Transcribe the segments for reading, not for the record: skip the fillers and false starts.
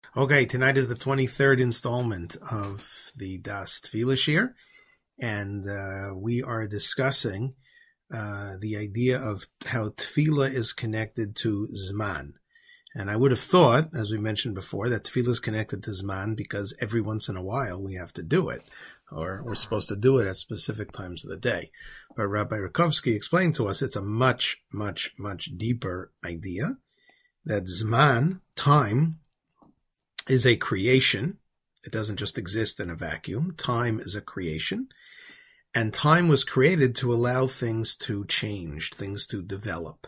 Okay, tonight is the 23rd installment of the Das Tefillah Shir, and we are discussing the idea of how Tefillah is connected to Zman. And I would have thought, as we mentioned before, that Tefillah is connected to Zman because every once in a while we have to do it, or we're supposed to do it at specific times of the day. But Rabbi Rakovsky explained to us it's a much, much, much deeper idea, that Zman, time, is a creation. It doesn't just exist in a vacuum. Time is a creation. And time was created to allow things to change, things to develop.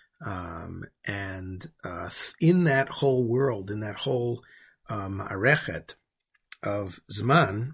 In that whole world, in that whole arechet of Zman,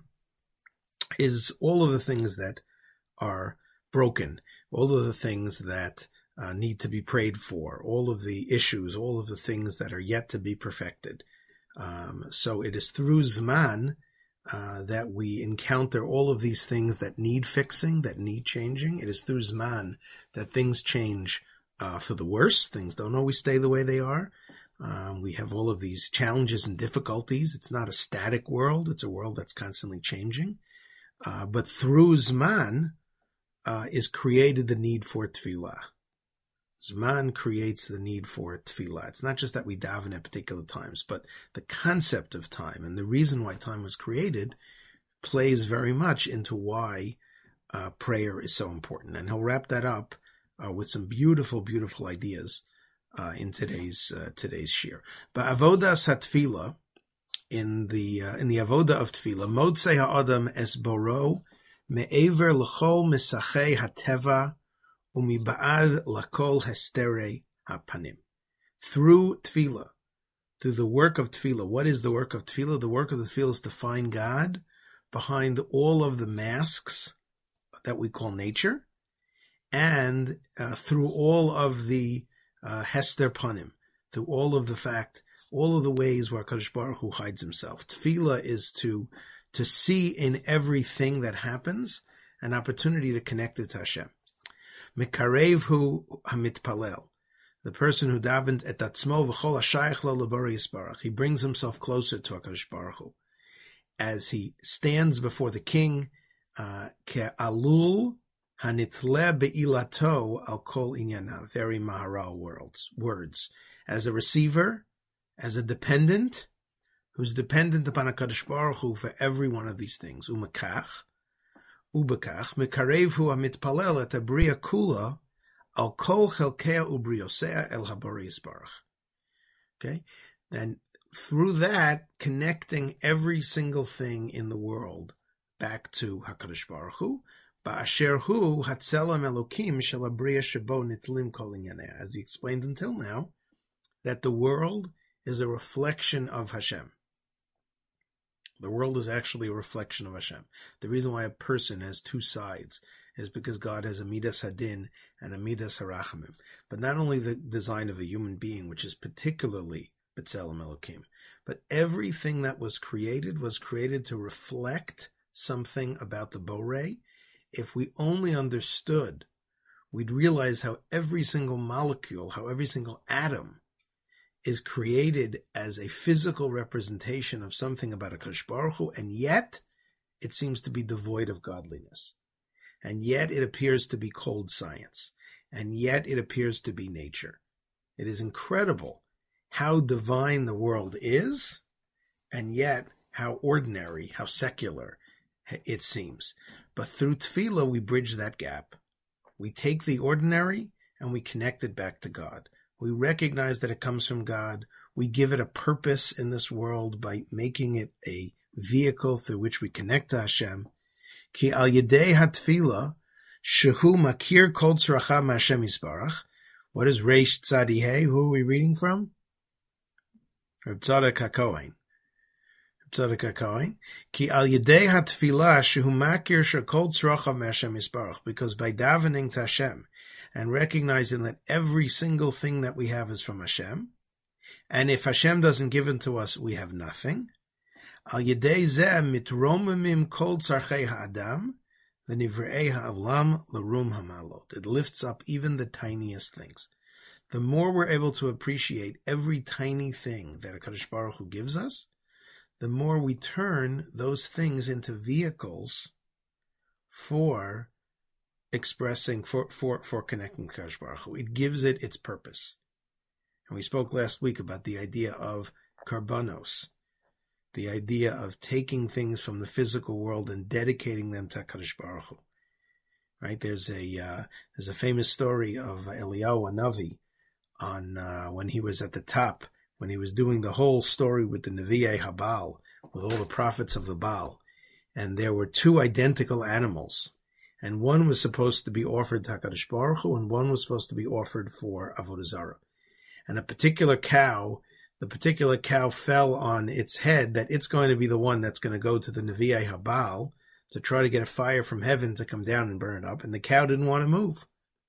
is all of the things that are broken, all of the things that need to be prayed for, all of the issues, all of the things that are yet to be perfected. So it is through Zman that we encounter all of these things that need fixing, that need changing. It is through Zman that things change for the worse. Things don't always stay the way they are. We have all of these challenges and difficulties. It's not a static world. It's a world that's constantly changing. But through Zman is created the need for tefillah. Zman creates the need for tefillah. It's not just that we daven at particular times, but the concept of time and the reason why time was created plays very much into why prayer is so important. And he'll wrap that up with some beautiful, beautiful ideas in today's shir. But avodas hatefillah, in the avoda of tefillah, modsei ha'adam es boro me'ever l'chol misachei hateva umiba'ad lakol hestere hapanim. Through tefillah, through the work of tefillah. What is the work of tefillah? The work of the tefillah is to find God behind all of the masks that we call nature, and through all of the hester panim, through all of the ways where HaKadosh Baruch Hu hides himself. Tefillah is to see in everything that happens an opportunity to connect it to Hashem. Mekarev hu hamitpalel, the person who davened et atzmo v'chol hashayach lo lebari yisbarach. He brings himself closer to HaKadosh Baruch Hu as he stands before the king. Ke'alul hanitle be'ilato al kol inyana. Very Maharal words. As a receiver, as a dependent, who's dependent upon HaKadosh Baruch Hu for every one of these things. Ubekach, mekarev hu hamitpalel et abriya kula al kol chelkea ubriosea el habari yisbarach. Okay? Then through that, connecting every single thing in the world back to HaKadosh Baruch Hu, ba'asher hu hatzelam elokim shel abriya shebo nitlim kol inyaneh. As we explained until now, that the world is a reflection of Hashem. The world is actually a reflection of Hashem. The reason why a person has two sides is because God has a midas hadin and a midas harachamim. But not only the design of a human being, which is particularly B'Tselem Elokim, but everything that was created to reflect something about the Borei. If we only understood, we'd realize how every single molecule, how every single atom is created as a physical representation of something about HaKadosh Baruch Hu, and yet it seems to be devoid of godliness. And yet it appears to be cold science. And yet it appears to be nature. It is incredible how divine the world is, and yet how ordinary, how secular it seems. But through tefillah, we bridge that gap. We take the ordinary and we connect it back to God. We recognize that it comes from God. We give it a purpose in this world by making it a vehicle through which we connect to Hashem. Ki al yedei hatfila shehu makir kol tzrachav ma'Hashem yisbarach. What is Reish Tzadi Hey? Who are we reading from? Reb Tzadok HaKohen. Ki al yedei hatfila shehu makir shekol tzrachav ma'Hashem yisbarach. Because by davening to Hashem, and recognizing that every single thing that we have is from Hashem, and if Hashem doesn't give it to us, we have nothing. Al yedei zeh mitromimim kol tzarchei ha'adam v'nivrei ha'olam l'rum hamalot. It lifts up even the tiniest things. the more we're able to appreciate every tiny thing that HaKadosh Baruch Hu gives us, the more we turn those things into vehicles for expressing, for connecting to HaKadosh Baruch Hu. It gives it its purpose. And we spoke last week about the idea of karbanos, the idea of taking things from the physical world and dedicating them to HaKadosh Baruch Hu. Right? There's a famous story of Eliyahu Hanavi on when he was at the top, when he was doing the whole story with the Nevi'ei Habal, with all the prophets of the Baal. And there were two identical animals. And one was supposed to be offered to HaKadosh Baruch Hu, and one was supposed to be offered for Avodah Zarah. And the particular cow fell on its head that it's going to be the one that's going to go to the Nevi'ei Habal to try to get a fire from heaven to come down and burn it up. And the cow didn't want to move.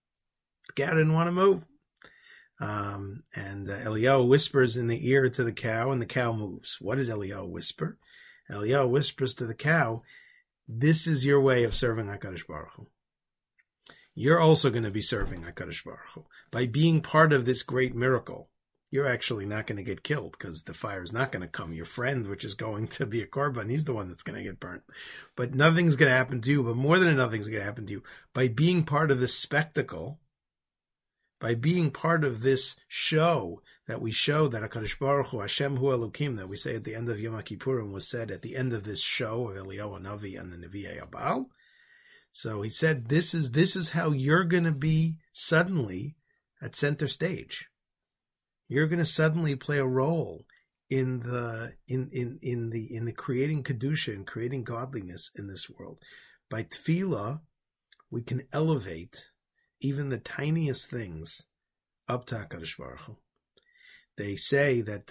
And Eliyahu whispers in the ear to the cow, and the cow moves. What did Eliyahu whisper? Eliyahu whispers to the cow, this is your way of serving HaKadosh Baruch Hu. You're also going to be serving HaKadosh Baruch Hu. By being part of this great miracle, you're actually not going to get killed because the fire is not going to come. Your friend, which is going to be a korban, he's the one that's going to get burnt. But nothing's going to happen to you. But more than nothing's going to happen to you. By being part of this spectacle, by being part of this show that we show that HaKadosh Baruch Hu, Hashem Hu Elokim, that we say at the end of Yom Kippurim, was said at the end of this show of Eliyahu Hanavi and the Nevi'ei Habal. So he said, this is how you're going to be suddenly at center stage. You're going to suddenly play a role in the creating kedusha and creating godliness in this world. By tefillah, we can elevate even the tiniest things up to HaKadosh Baruch Hu. They say that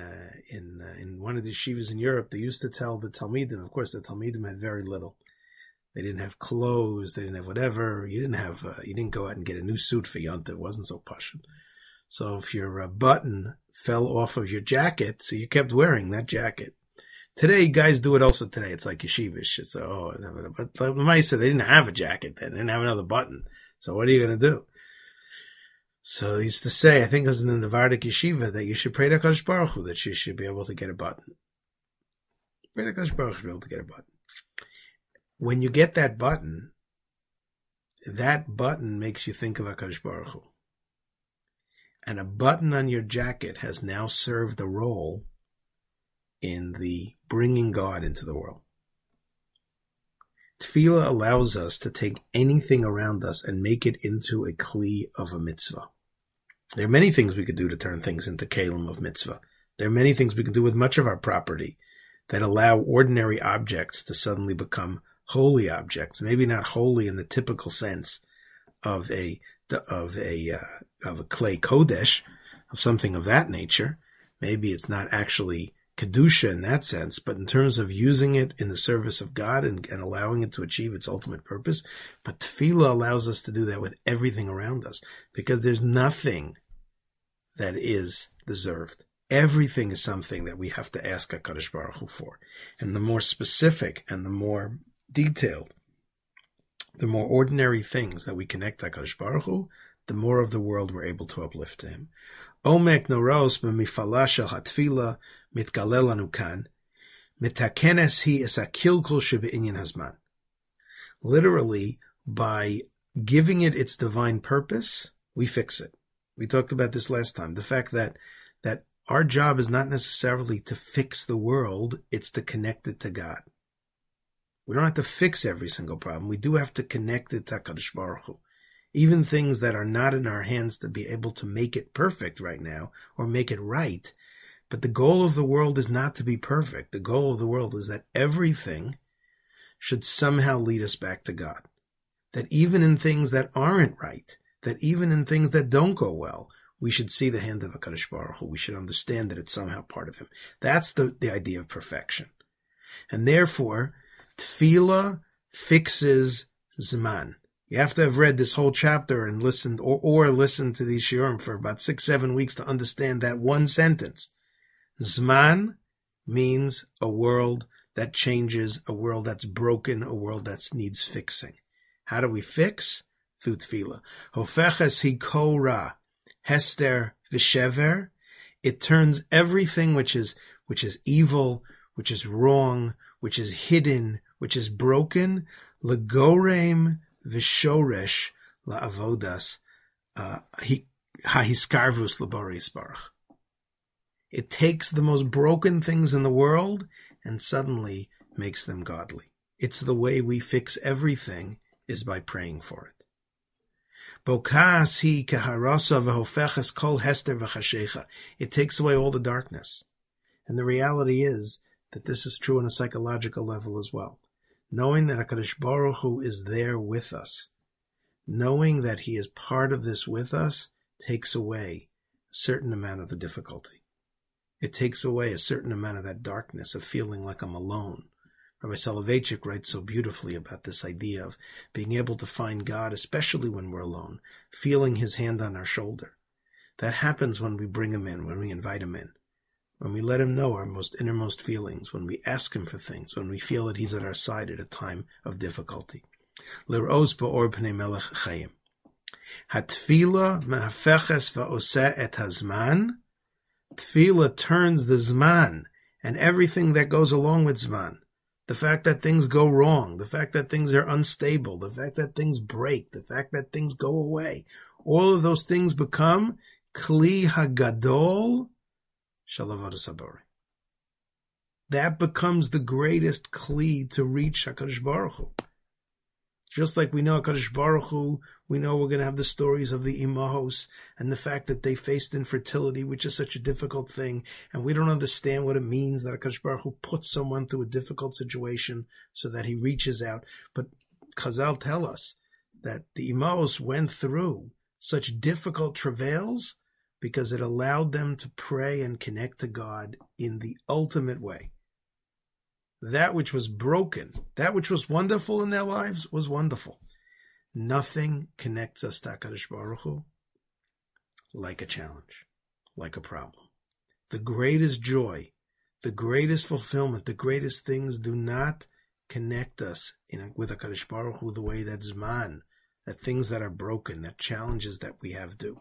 in one of the yeshivas in Europe, they used to tell the Talmidim. Of course, the Talmidim had very little. They didn't have clothes. They didn't have whatever. You didn't go out and get a new suit for Yontif. It wasn't so pashut. So if your button fell off of your jacket, so you kept wearing that jacket. Today, guys do it also today. It's like yeshivish. But the Maisa, they didn't have a jacket then. They didn't have another button. So what are you going to do? So they used to say, I think it was in the Vardik Yeshiva, that you should pray to HaKadosh Baruch Hu that you should be able to get a button. Pray to HaKadosh Baruch Hu to be able to get a button. When you get that button makes you think of HaKadosh Baruch Hu. And a button on your jacket has now served a role in the bringing God into the world. Tefillah allows us to take anything around us and make it into a kli of a mitzvah. There are many things we could do to turn things into kelim of mitzvah. There are many things we can do with much of our property that allow ordinary objects to suddenly become holy objects. Maybe not holy in the typical sense of a clay kodesh, of something of that nature. Maybe it's not actually kedusha in that sense, but in terms of using it in the service of God and allowing it to achieve its ultimate purpose. But tefillah allows us to do that with everything around us, because there's nothing that is deserved. Everything is something that we have to ask HaKadosh Baruch Hu for. And the more specific and the more detailed, the more ordinary things that we connect to HaKadosh Baruch Hu, the more of the world we're able to uplift to Him. Omek noros b'mifala shel hatfila mitgaleh lanu kan, mitakenes hi es hakilkul shebe'inyan hazman. Literally, by giving it its divine purpose, we fix it. We talked about this last time. The fact that our job is not necessarily to fix the world, it's to connect it to God. We don't have to fix every single problem. We do have to connect it to HaKadosh Baruch Hu. Even things that are not in our hands to be able to make it perfect right now or make it right. But the goal of the world is not to be perfect. The goal of the world is that everything should somehow lead us back to God. That even in things that aren't right, that even in things that don't go well, we should see the hand of HaKadosh Baruch Hu. We should understand that it's somehow part of Him. That's the idea of perfection. And therefore, tefillah fixes Zman. You have to have read this whole chapter and listened, or listened to these shiurim for about 6-7 weeks to understand that one sentence. Zman means a world that changes, a world that's broken, a world that needs fixing. How do we fix? Through tefillah. Hofeches hi kol ra. Hester v'shever. It turns everything which is evil, which is wrong, which is hidden, which is broken, legorem v'shoresh la'avodas hahiskarvus laboris baruch. It takes the most broken things in the world and suddenly makes them godly. It's the way we fix everything, is by praying for it. Bokas hi keharasa v'hofeches kol hester v'chashecha. It takes away all the darkness. And the reality is that this is true on a psychological level as well. Knowing that HaKadosh Baruch Hu is there with us, knowing that He is part of this with us, takes away a certain amount of the difficulty. It takes away a certain amount of that darkness of feeling like I'm alone. Rabbi Soloveitchik writes so beautifully about this idea of being able to find God, especially when we're alone, feeling His hand on our shoulder. That happens when we bring Him in, when we invite Him in, when we let Him know our most innermost feelings, when we ask Him for things, when we feel that He's at our side at a time of difficulty. L'ros ba'or pnei melech chayim. Hatfila mehafeches va'oseh et hazman. Tefillah turns the zman and everything that goes along with zman. The fact that things go wrong, the fact that things are unstable, the fact that things break, the fact that things go away. All of those things become kli hagadol shel avodas habori. That becomes the greatest kli to reach HaKadosh Baruch Hu. Just like we know HaKadosh Baruch Hu, we know we're going to have the stories of the Imahos and the fact that they faced infertility, which is such a difficult thing, and we don't understand what it means that HaKadosh Baruch Hu puts someone through a difficult situation so that he reaches out. But Chazal tell us that the Imahos went through such difficult travails because it allowed them to pray and connect to God in the ultimate way. That which was broken, that which was wonderful in their lives was wonderful. Nothing connects us to HaKadosh Baruch Hu like a challenge, like a problem. The greatest joy, the greatest fulfillment, the greatest things do not connect us with HaKadosh Baruch Hu the way that Zman, that things that are broken, that challenges that we have do.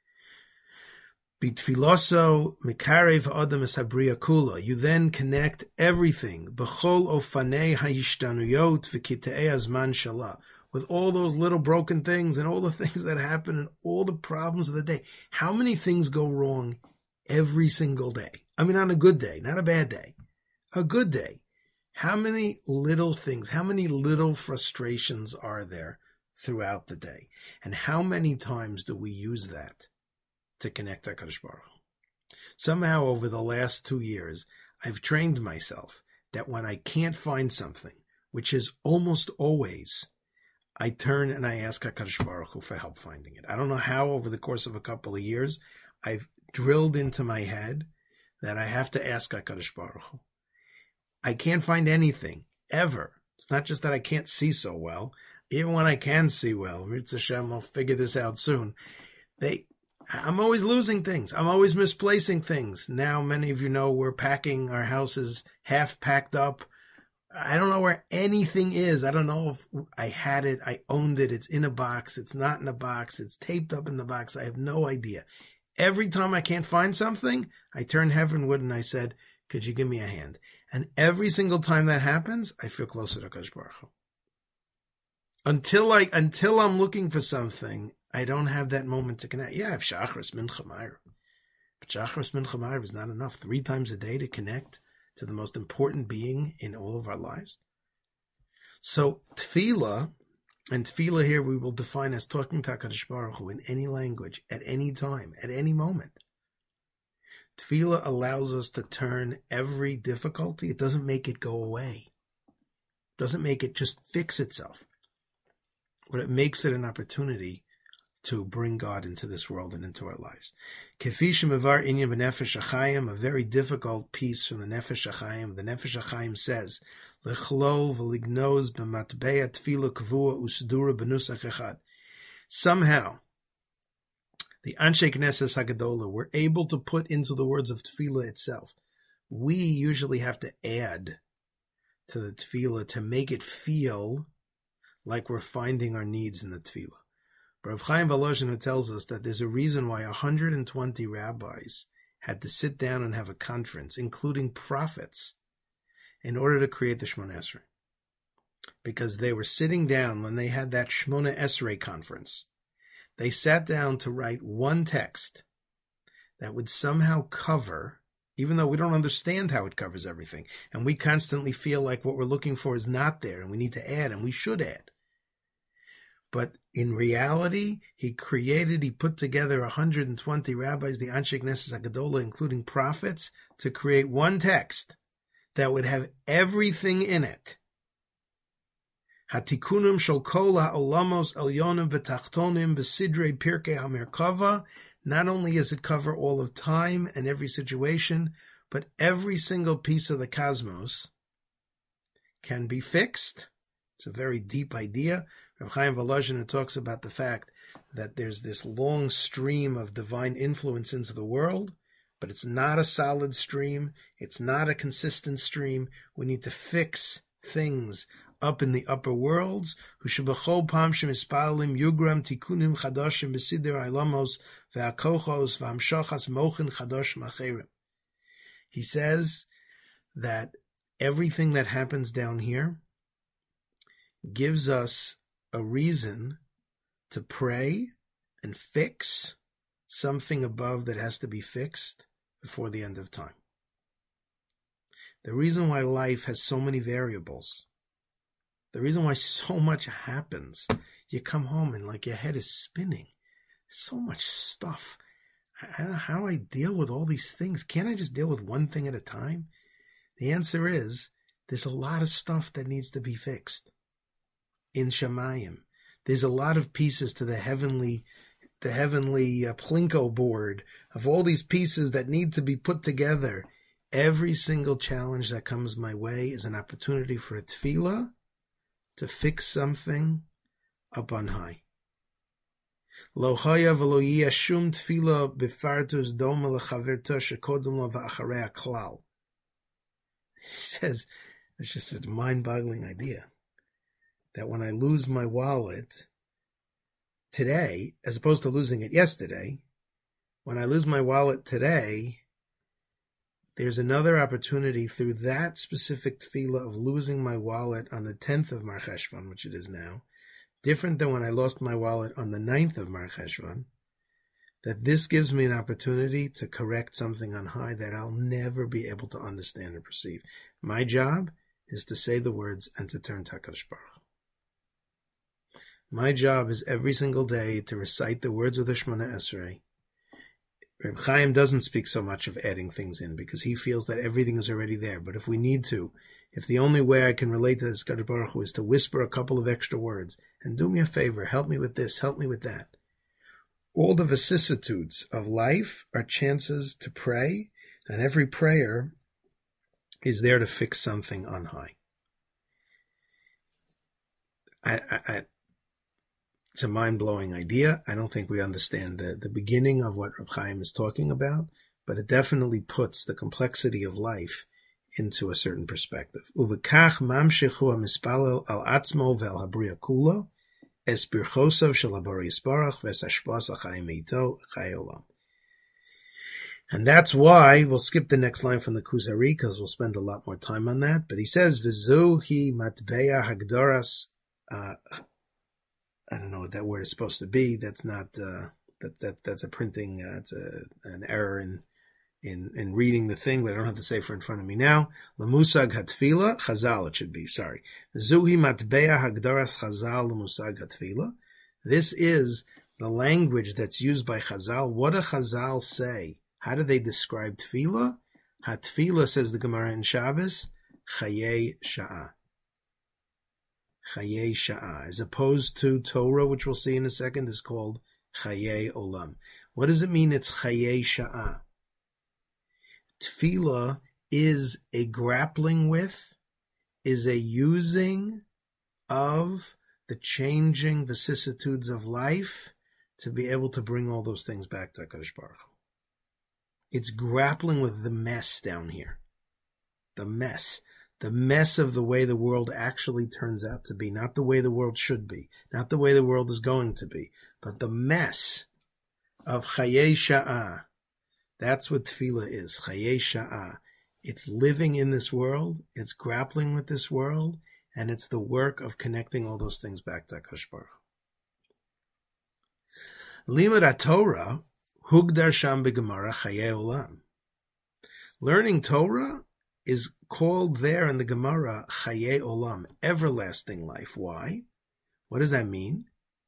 Bitfiloso mikarev adam esabriya kula. You then connect everything. B'chol ofanei hayishtanuyot v'kitei azman shala. With all those little broken things and all the things that happen and all the problems of the day. How many things go wrong every single day? I mean, on a good day, not a bad day. A good day. How many little things, how many little frustrations are there throughout the day? And how many times do we use that to connect to HaKadosh Baruch Hu? Somehow over the last 2 years, I've trained myself that when I can't find something, which is almost always, I turn and I ask HaKadosh Baruch Hu for help finding it. I don't know how over the course of a couple of years, I've drilled into my head that I have to ask HaKadosh Baruch Hu. I can't find anything, ever. It's not just that I can't see so well. Even when I can see well, Mitzvah Hashem, I'll figure this out soon. I'm always losing things. I'm always misplacing things. Now, many of you know we're packing. Our house is half packed up. I don't know where anything is. I don't know if I had it. I owned it. It's in a box. It's not in a box. It's taped up in the box. I have no idea. Every time I can't find something, I turn heavenward and I said, could you give me a hand? And every single time that happens, I feel closer to HaKadosh Baruch Hu. Until I'm looking for something, I don't have that moment to connect. Yeah, I have Shachris, Mincha, Ma'ariv. But Shachris, Mincha, Ma'ariv is not enough. 3 times a day to connect to the most important being in all of our lives. So Tefillah, and Tefillah here we will define as talking to HaKadosh Baruch Hu in any language, at any time, at any moment. Tefillah allows us to turn every difficulty. It doesn't make it go away. It doesn't make it just fix itself. But it makes it an opportunity to bring God into this world and into our lives. Kefi shemevar inyan b'nefesh hachayim, a very difficult piece from the Nefesh HaChaim. The Nefesh HaChaim says, Lechlol v'lignoz b'matbeya tefillah kavua usdura b'nusach echad. Somehow, the Anshe Knesset HaGadola were able to put into the words of tefillah itself. We usually have to add to the tefillah to make it feel like we're finding our needs in the tefillah. Rav Chaim Volozhin tells us that there's a reason why 120 rabbis had to sit down and have a conference, including prophets, in order to create the Shemona Esrei. Because they were sitting down when they had that Shemona Esrei conference. They sat down to write one text that would somehow cover, even though we don't understand how it covers everything, and we constantly feel like what we're looking for is not there, and we need to add, and we should add. But in reality, he put together 120 rabbis, the Anshe Knesset HaGedolah, including prophets, to create one text that would have everything in it. Hatikunim shel kol ha'olamos elyonim v'tachtonim v'sidrei pirkei ha'merkava. Not only does it cover all of time and every situation, but every single piece of the cosmos can be fixed. It's a very deep idea. Rav Chaim Volozhin talks about the fact that there's this long stream of divine influence into the world, but it's not a solid stream. It's not a consistent stream. We need to fix things up in the upper worlds. He says that everything that happens down here gives us a reason to pray and fix something above that has to be fixed before the end of time. The reason why life has so many variables, the reason why so much happens, you come home and like your head is spinning. So much stuff. I don't know how I deal with all these things. Can't I just deal with one thing at a time? The answer is there's a lot of stuff that needs to be fixed. In Shemayim, there's a lot of pieces to the heavenly Plinko board of all these pieces that need to be put together. Every single challenge that comes my way is an opportunity for a tefillah to fix something up on high. Lo chaya v'lo yiyeh shum tefillah b'fartus doma lechaverta shekodem lo v'acharei klal. He says, it's just a mind-boggling idea that when I lose my wallet today, as opposed to losing it yesterday, when I lose my wallet today, there's another opportunity through that specific tefillah of losing my wallet on the 10th of Mar Cheshvan, which it is now, different than when I lost my wallet on the 9th of Mar Cheshvan, that this gives me an opportunity to correct something on high that I'll never be able to understand or perceive. My job is to say the words and to turn to HaKadosh Baruch Hu. My job is every single day to recite the words of the Shemona Esrei. Reb Chaim doesn't speak so much of adding things in because he feels that everything is already there. But if we need to, if the only way I can relate to this HaKadosh Baruch Hu is to whisper a couple of extra words, and do me a favor, help me with this, help me with that. All the vicissitudes of life are chances to pray, and every prayer is there to fix something on high. It's a mind-blowing idea. I don't think we understand the beginning of what Reb Chaim is talking about, but it definitely puts the complexity of life into a certain perspective. Uvekach mamshechu hamispalel al atzmo ve'al habriya kula es birchosav shel habari yisbarach v'es hashpas ha'chaim eito chai olam. And that's why we'll skip the next line from the Kuzari because we'll spend a lot more time on that. But he says, "V'zu hi matbeya hagdoras." I don't know what that word is supposed to be. That's not that's a printing. It's an error in reading the thing, but I don't have the sefer in front of me now. Lemusag hatfila chazal. It should be. Sorry. Zuhi matbeya hagdaras chazal lemusag hatfila. This is the language that's used by Chazal. What do Chazal say? How do they describe tefillah? Hatfila, says the Gemara in Shabbos, chayei sha'ah. Chayei sha'ah. As opposed to Torah, which we'll see in a second, is called chayei olam. What does it mean it's chayei sha'ah? Tefillah is a grappling with, is a using of the changing vicissitudes of life to be able to bring all those things back to HaKadosh Baruch Hu. It's grappling with the mess down here. The mess. the mess of the way the world actually turns out to be, not the way the world should be, not the way the world is going to be, but the mess of Chayei Sha'ah. That's what tefillah is, Chayei Sha'ah. It's living in this world, it's grappling with this world, and it's the work of connecting all those things back to HaKadosh Baruch Hu. Limud HaTorah, hugdar sham beGemara Chayei Olam. Learning Torah is called there in the Gemara Chayei Olam, everlasting life. Why? What does that mean?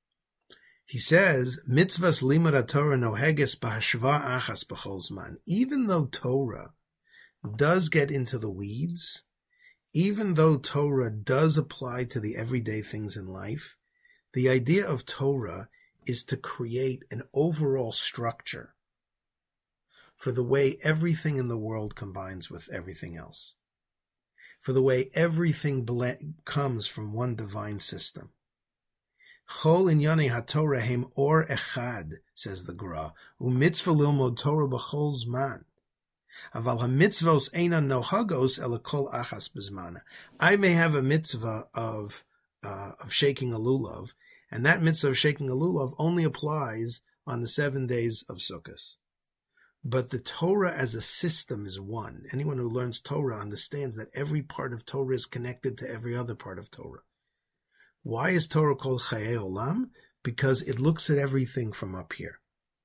He says, Mitzvahs limud HaTorah noheges b'hashva achas b'chol zman. Even though Torah does get into the weeds, even though Torah does apply to the everyday things in life, the idea of Torah is to create an overall structure for the way everything in the world combines with everything else, for the way everything comes from one divine system. Chol inyane haTorah hem or echad, says the Gra, u'mitzvah lilmod Torah b'chol zman. Aval ha-mitzvos einan nohagos ela kol achas b'zmana. I may have a mitzvah of shaking a lulav, and that mitzvah of shaking a lulav only applies on the 7 days of Sukkot. But the Torah as a system is one. Anyone who learns Torah understands that every part of Torah is connected to every other part of Torah. Why is Torah called Chayei Olam? Because it looks at everything from up here.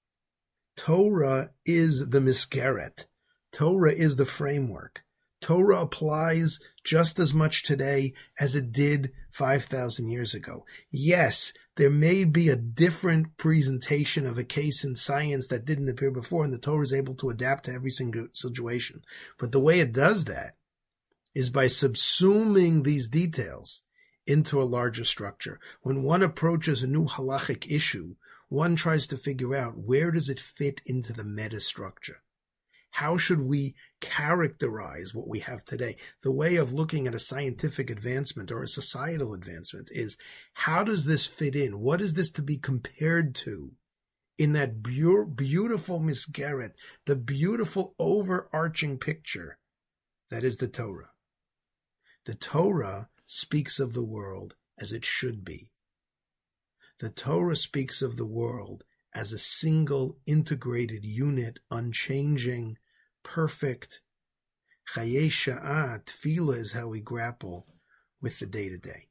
Torah is the miskeret. Torah is the framework. Torah applies just as much today as it did 5,000 years ago. Yes, there may be a different presentation of a case in science that didn't appear before, and the Torah is able to adapt to every single situation. But the way it does that is by subsuming these details into a larger structure. When one approaches a new halachic issue, one tries to figure out where does it fit into the meta structure. How should we characterize what we have today? The way of looking at a scientific advancement or a societal advancement is, how does this fit in? What is this to be compared to in that beautiful misgeret, the beautiful overarching picture that is the Torah? The Torah speaks of the world as it should be. The Torah speaks of the world as a single integrated unit, unchanging, perfect. Chayei Sha'ah, tefillah, is how we grapple with the day-to-day.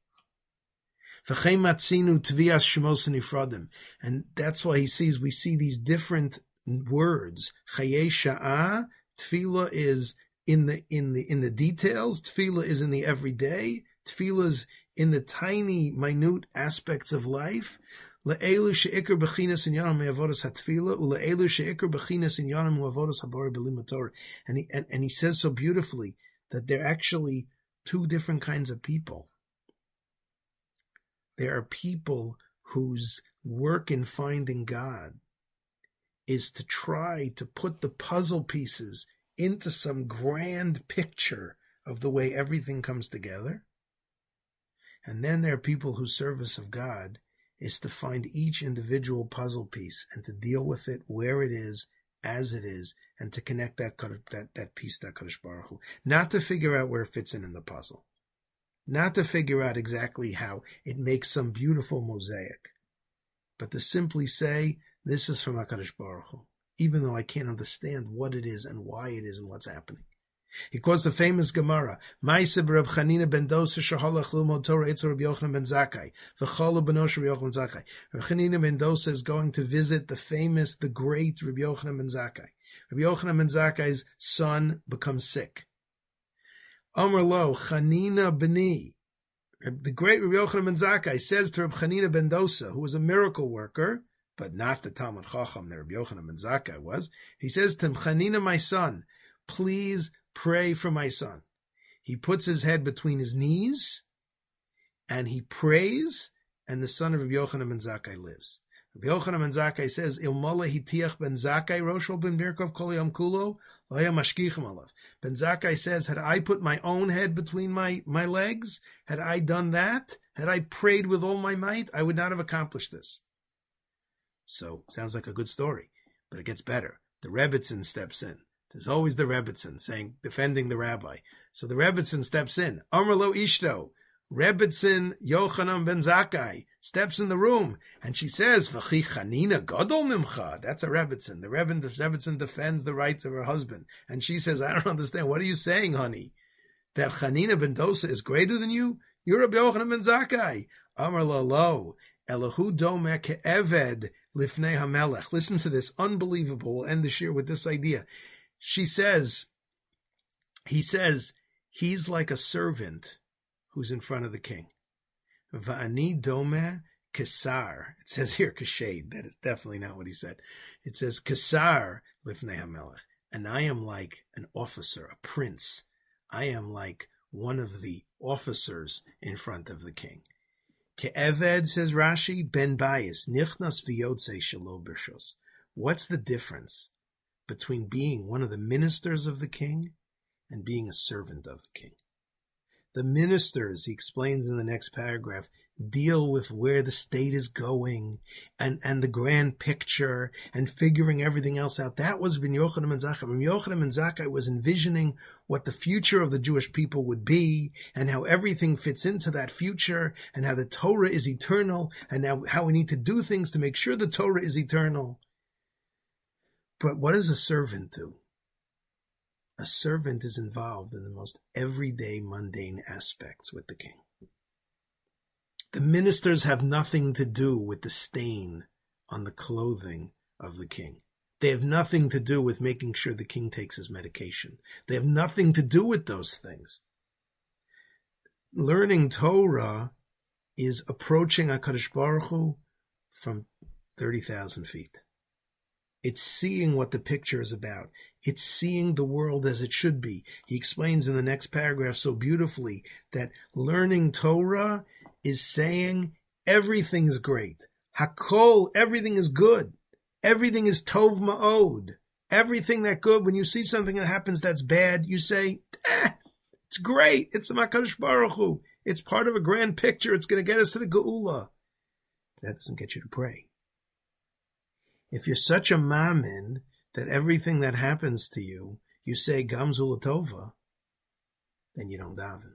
And that's why we see these different words. Chayei Sha'ah, tefillah is in the details, tefillah is in the everyday, tefillah is in the tiny, minute aspects of life. Le'elu she'ikr b'chinas inyanam me'avodas hatfila, u'le'elu she'ikr b'chinas inyanam me'avodas habari b'limud Torah. And he says so beautifully that they're actually two different kinds of people. There are people whose work in finding God is to try to put the puzzle pieces into some grand picture of the way everything comes together. And then there are people whose service of God is to find each individual puzzle piece and to deal with it where it is, as it is, and to connect that piece to HaKadosh Baruch Hu. Not to figure out where it fits in the puzzle. Not to figure out exactly how it makes some beautiful mosaic. But to simply say, this is from HaKadosh Baruch Hu, even though I can't understand what it is and why it is and what's happening. He quotes the famous Gemara, Ma'aseh Reb Chanina ben Dosa shehalach lilmod Torah etz Reb Yochanan ben Zakkai, v'chol b'no Reb Yochanan ben Zakkai. Reb Chanina ben Dosa is going to visit the great Reb Yochanan ben Zakkai. Reb Yochanan ben Zakkai's son becomes sick. Amar lo, Chanina b'ni. The great Reb Yochanan ben Zakkai says to Reb Chanina ben Dosa, who was a miracle worker, but not the Talmud Chacham that Reb Yochanan ben Zakkai was. He says to him, Chanina, my son, please pray for my son. He puts his head between his knees and he prays, and the son of Rabbi Yochanan ben Zakkai lives. Rabbi Yochanan ben Zakkai says, Ilmala hitiach ben Zakkai roshol ben Birkov kol yom kulo loya mashkichem alav. Ben Zakkai says, had I put my own head between my legs, had I done that, had I prayed with all my might, I would not have accomplished this. So, sounds like a good story, but it gets better. The Rebbitzin steps in. There's always the Rebbitzin defending the rabbi. So the Rebbitzin steps in. Amar lo ishto. Rebbitzin Yochanan ben Zakkai steps in the room, and she says, "V'chi Chanina gadol mimcha." That's a Rebbitzin. The Rebbitzin defends the rights of her husband, and she says, "I don't understand. What are you saying, honey? That Chanina ben Dosa is greater than you? You're Rabbi Yochanan ben Zakkai." Amar lo Elahu domeh ke'eved lifnei hamelech. Listen to this, unbelievable. We'll end the shir with this idea. He says, he's like a servant who's in front of the king. Va'ani domeh kesar. It says here kashade. That is definitely not what he said. It says kesar lifnei hamelech. And I am like an officer, a prince. I am like one of the officers in front of the king. Ke'eved, says Rashi, ben bayis, nichnas v'yotzei shelo b'rshos. What's the difference between being one of the ministers of the king and being a servant of the king? The ministers, he explains in the next paragraph, deal with where the state is going and the grand picture and figuring everything else out. That was Ben Yochanan ben Zakkai. Ben Yochanan ben Zakkai was envisioning what the future of the Jewish people would be and how everything fits into that future and how the Torah is eternal and how we need to do things to make sure the Torah is eternal. But what does a servant do? A servant is involved in the most everyday, mundane aspects with the king. The ministers have nothing to do with the stain on the clothing of the king. They have nothing to do with making sure the king takes his medication. They have nothing to do with those things. Learning Torah is approaching HaKadosh Baruch Hu from 30,000 feet. It's seeing what the picture is about. It's seeing the world as it should be. He explains in the next paragraph so beautifully that learning Torah is saying everything is great. Hakol, everything is good. Everything is tov ma'od. Everything that good. When you see something that happens that's bad, you say, it's great. It's the HaKadosh Baruch Hu. It's part of a grand picture. It's going to get us to the Geula. That doesn't get you to pray. If you're such a mammon that everything that happens to you, you say Gamzu Latova, then you don't daven.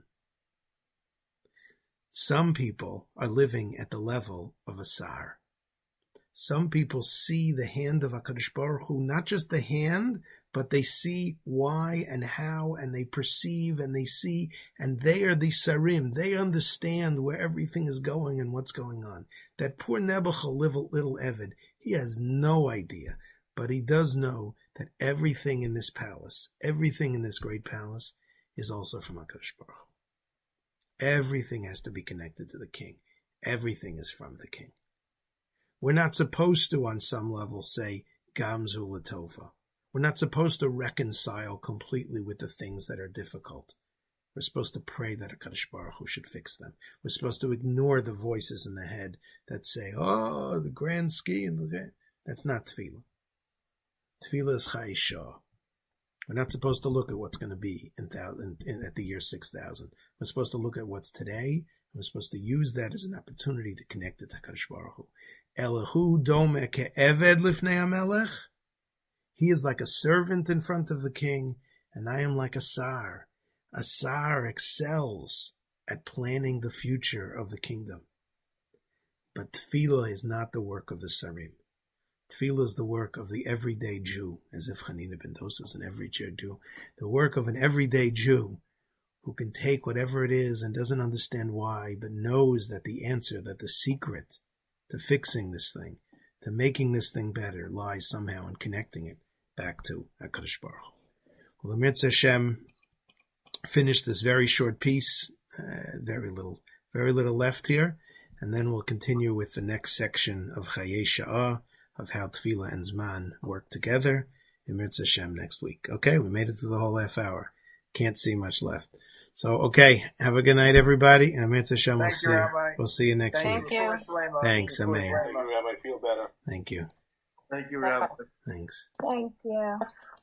Some people are living at the level of a sar. Some people see the hand of HaKadosh Baruch Hu, not just the hand, but they see why and how, and they perceive and they see, and they are the sarim. They understand where everything is going and what's going on. That poor Nebuchadnezzar, little Eved, he has no idea, but he does know that everything in this palace, everything in this great palace, is also from HaKadosh Baruch Hu. Everything has to be connected to the king. Everything is from the king. We're not supposed to, on some level, say, Gamzu Latova. We're not supposed to reconcile completely with the things that are difficult. We're supposed to pray that HaKadosh Baruch Hu should fix them. We're supposed to ignore the voices in the head that say, oh, the grand scheme. That's not tefillah. Tefillah is chayishah. We're not supposed to look at what's going to be at the year 6000. We're supposed to look at what's today. We're supposed to use that as an opportunity to connect it to HaKadosh Baruch Hu. Elahu domeh ke'eved lifnei hamelech. He is like a servant in front of the king, and I am like a sar. A sar excels at planning the future of the kingdom. But tefillah is not the work of the sarim. Tefillah is the work of the everyday Jew, as if Chanina ben Dosa is an everyday Jew. The work of an everyday Jew who can take whatever it is and doesn't understand why, but knows that the answer, that the secret to fixing this thing, to making this thing better, lies somehow in connecting it back to HaKadosh Baruch Hu. Well, the Mitzvah Hashem finished this very short piece, very little left here, and then we'll continue with the next section of Chayei Sha'ah, of how Tefillah and Zman work together in Mitzvah Hashem next week. Okay, we made it through the whole half hour. Can't see much left. So, okay, have a good night, everybody, and Mitzvah Hashem, we'll see you next week. Thank you. Thanks, Amen. Thank you, Rabbi. Feel better. Thank you. Thank you, Rabbi. Thanks. Thank you.